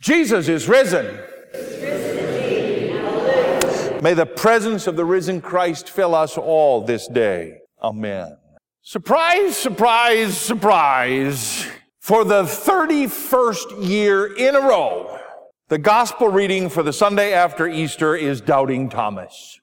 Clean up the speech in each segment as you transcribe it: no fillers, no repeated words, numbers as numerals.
Jesus is risen. May the presence of the risen Christ fill us all this day. Amen. Surprise, surprise, surprise. For the 31st year in a row, the gospel reading for the Sunday after Easter is Doubting Thomas.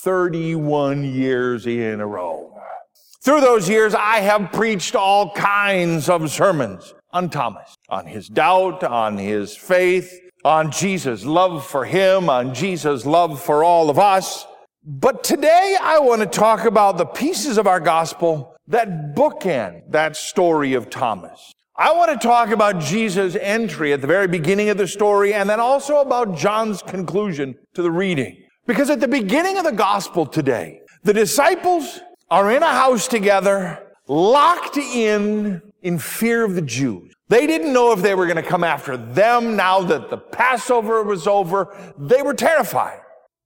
31 years in a row. Through those years, I have preached all kinds of sermons on Thomas, on his doubt, on his faith, on Jesus' love for him, on Jesus' love for all of us. But today I want to talk about the pieces of our gospel that bookend that story of Thomas. I want to talk about Jesus' entry at the very beginning of the story, and then also about John's conclusion to the reading. Because at the beginning of the gospel today, the disciples are in a house together, locked in fear of the Jews. They didn't know if they were going to come after them now that the Passover was over. They were terrified.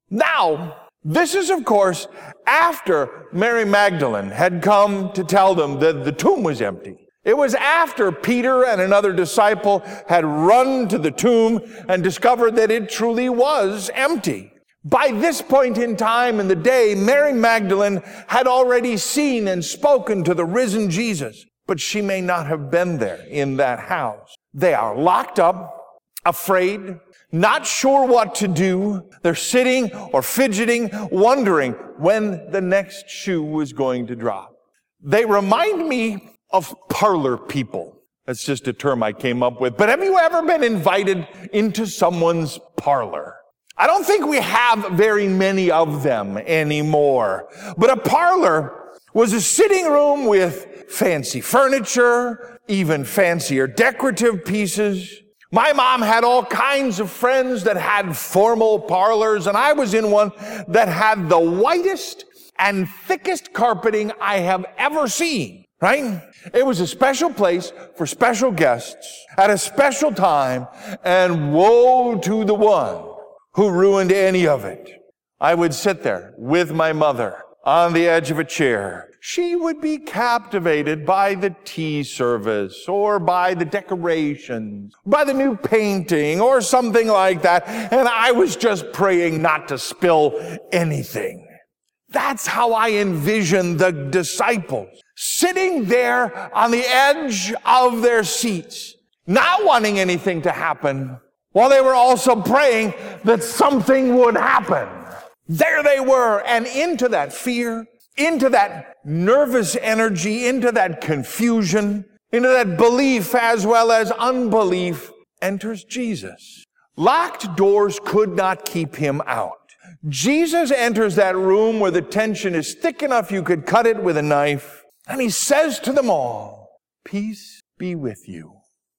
Now, this is, of course, after Mary Magdalene had come to tell them that the tomb was empty. It was after Peter and another disciple had run to the tomb and discovered that it truly was empty. By this point in time in the day, Mary Magdalene had already seen and spoken to the risen Jesus, but she may not have been there in that house. They are locked up, afraid, not sure what to do. They're sitting or fidgeting, wondering when the next shoe was going to drop. They remind me of parlor people. That's just a term I came up with. But have you ever been invited into someone's parlor? I don't think we have very many of them anymore. But a parlor was a sitting room with fancy furniture, even fancier decorative pieces. My mom had all kinds of friends that had formal parlors, and I was in one that had the whitest and thickest carpeting I have ever seen, right? It was a special place for special guests at a special time, and woe to the one who ruined any of it. I would sit there with my mother on the edge of a chair. She would be captivated by the tea service or by the decorations, by the new painting or something like that. And I was just praying not to spill anything. That's how I envision the disciples sitting there on the edge of their seats, not wanting anything to happen, while they were also praying that something would happen. There they were, and into that fear, into that nervous energy, into that confusion, into that belief as well as unbelief, enters Jesus. Locked doors could not keep him out. Jesus enters that room where the tension is thick enough you could cut it with a knife, and he says to them all, "Peace be with you."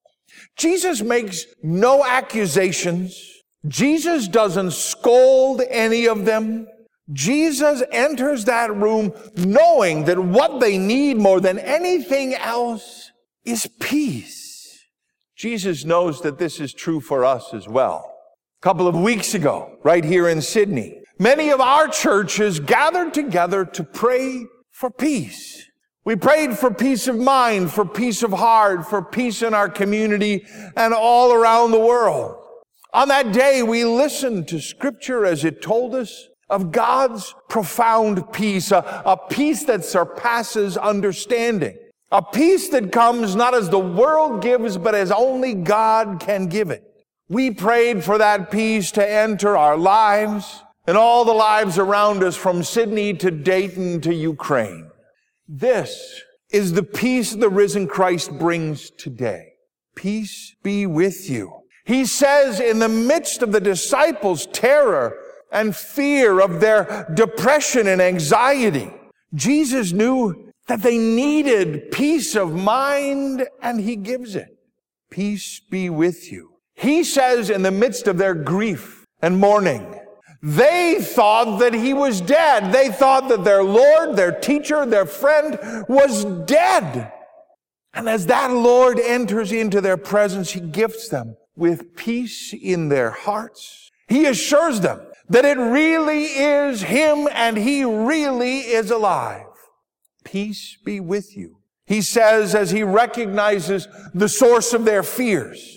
Jesus makes no accusations. Jesus doesn't scold any of them. Jesus enters that room knowing that what they need more than anything else is peace. Jesus knows that this is true for us as well. A couple of weeks ago, right here in Sydney, many of our churches gathered together to pray for peace. We prayed for peace of mind, for peace of heart, for peace in our community and all around the world. On that day, we listened to Scripture as it told us of God's profound peace, a peace that surpasses understanding, a peace that comes not as the world gives, but as only God can give it. We prayed for that peace to enter our lives and all the lives around us, from Sydney to Dayton to Ukraine. This is the peace the risen Christ brings today. Peace be with you. He says in the midst of the disciples' terror and fear of their depression and anxiety, Jesus knew that they needed peace of mind, and he gives it. Peace be with you. He says in the midst of their grief and mourning, they thought that he was dead. They thought that their Lord, their teacher, their friend was dead. And as that Lord enters into their presence, he gifts them with peace in their hearts. He assures them that it really is him and he really is alive. Peace be with you. He says as he recognizes the source of their fears.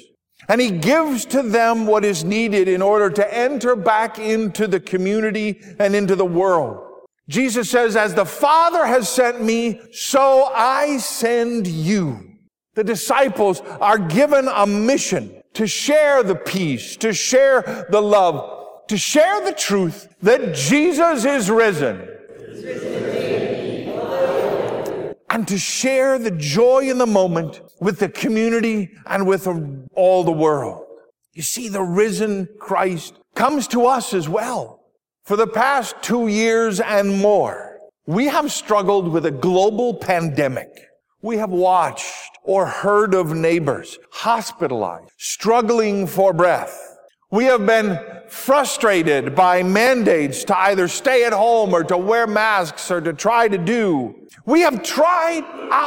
And he gives to them what is needed in order to enter back into the community and into the world. Jesus says, as the Father has sent me, so I send you. The disciples are given a mission to share the peace, to share the love, to share the truth that Jesus is risen. And to share the joy in the moment with the community and with all the world. You see, the risen Christ comes to us as well. For the past 2 years and more, we have struggled with a global pandemic. We have watched or heard of neighbors hospitalized, struggling for breath. We have been frustrated by mandates to either stay at home or to wear masks or to try to do. We have tried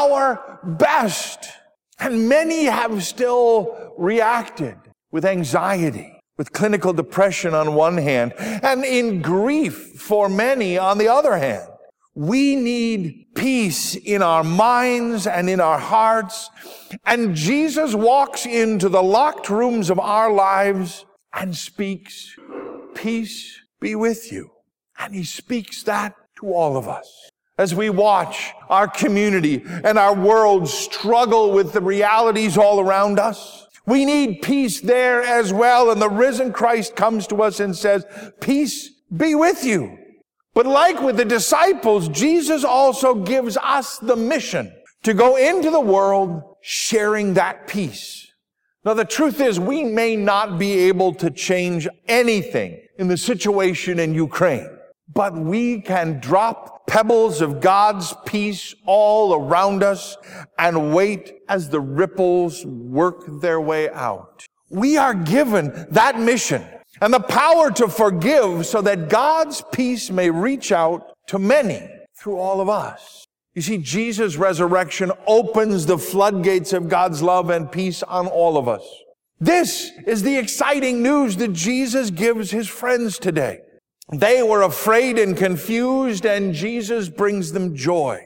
our best, and many have still reacted with anxiety, with clinical depression on one hand, and in grief for many on the other hand. We need peace in our minds and in our hearts, and Jesus walks into the locked rooms of our lives and speaks, "Peace be with you." And he speaks that to all of us. As we watch our community and our world struggle with the realities all around us, we need peace there as well. And the risen Christ comes to us and says, "Peace be with you." But like with the disciples, Jesus also gives us the mission to go into the world sharing that peace. Now, the truth is, we may not be able to change anything in the situation in Ukraine, but we can drop pebbles of God's peace all around us and wait as the ripples work their way out. We are given that mission and the power to forgive so that God's peace may reach out to many through all of us. You see, Jesus' resurrection opens the floodgates of God's love and peace on all of us. This is the exciting news that Jesus gives his friends today. They were afraid and confused, and Jesus brings them joy.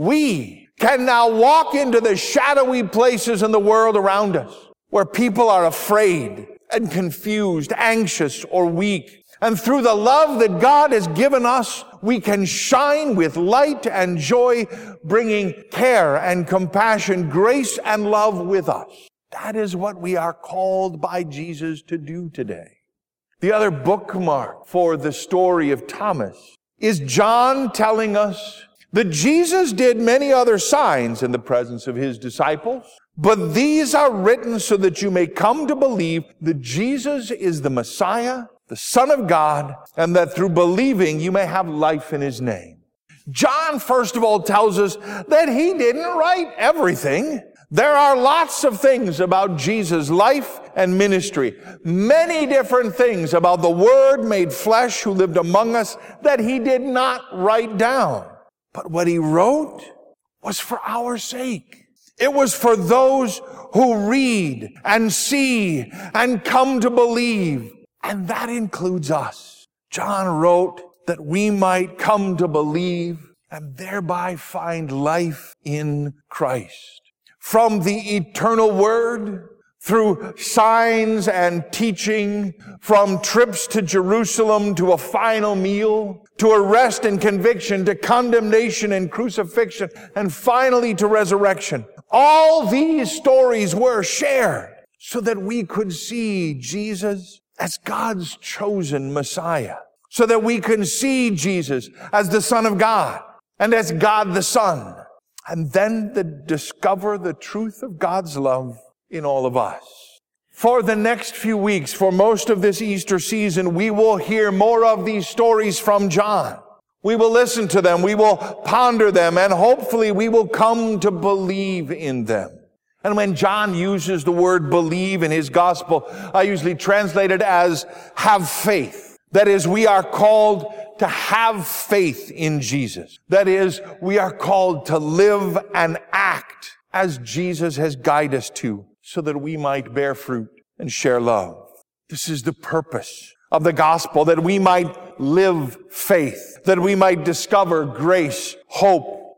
We can now walk into the shadowy places in the world around us where people are afraid and confused, anxious, or weak. And through the love that God has given us, we can shine with light and joy, bringing care and compassion, grace and love with us. That is what we are called by Jesus to do today. The other bookmark for the story of Thomas is John telling us that Jesus did many other signs in the presence of his disciples, but these are written so that you may come to believe that Jesus is the Messiah, the Son of God, and that through believing you may have life in his name. John, first of all, tells us that he didn't write everything. There are lots of things about Jesus' life and ministry, many different things about the Word made flesh who lived among us that he did not write down. But what he wrote was for our sake. It was for those who read and see and come to believe. And that includes us. John wrote that we might come to believe and thereby find life in Christ. From the eternal Word, through signs and teaching, from trips to Jerusalem to a final meal, to arrest and conviction, to condemnation and crucifixion, and finally to resurrection. All these stories were shared so that we could see Jesus as God's chosen Messiah, so that we can see Jesus as the Son of God and as God the Son, and then discover the truth of God's love in all of us. For the next few weeks, for most of this Easter season, we will hear more of these stories from John. We will listen to them, we will ponder them, and hopefully we will come to believe in them. And when John uses the word believe in his gospel, I usually translate it as have faith. That is, we are called to have faith in Jesus. That is, we are called to live and act as Jesus has guided us to, so that we might bear fruit and share love. This is the purpose of the gospel, that we might live faith, that we might discover grace, hope,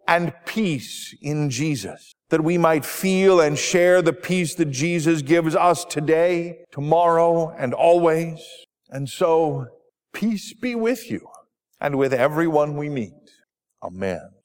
and peace in Jesus, that we might feel and share the peace that Jesus gives us today, tomorrow, and always. And so, peace be with you and with everyone we meet. Amen.